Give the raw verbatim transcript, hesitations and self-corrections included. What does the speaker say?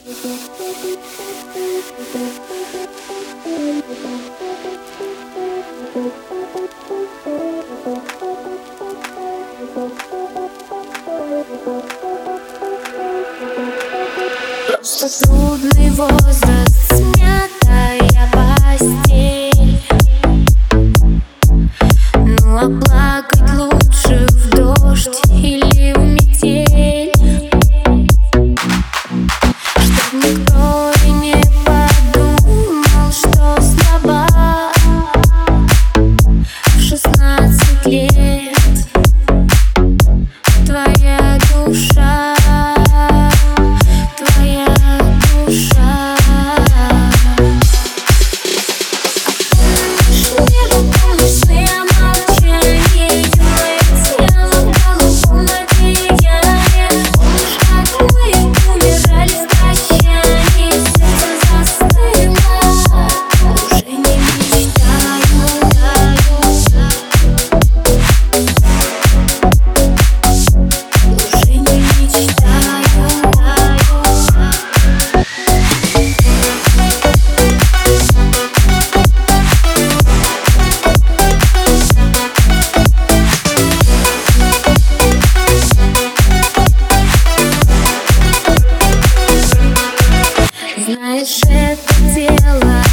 Просто трудный возраст, смятая постель. Ну а плакать лучше в дождь или в метель, чтоб никто и не подумал, что слаба в шестнадцать лет. Твоя душа, твоя душа. Небо полночное молчание, юное тело в голубом одеянии. Помнишь, как мы умирали в прощании? Сердце застыло, уже не мечтаю. Уже не мечтаю. Знаешь, это дело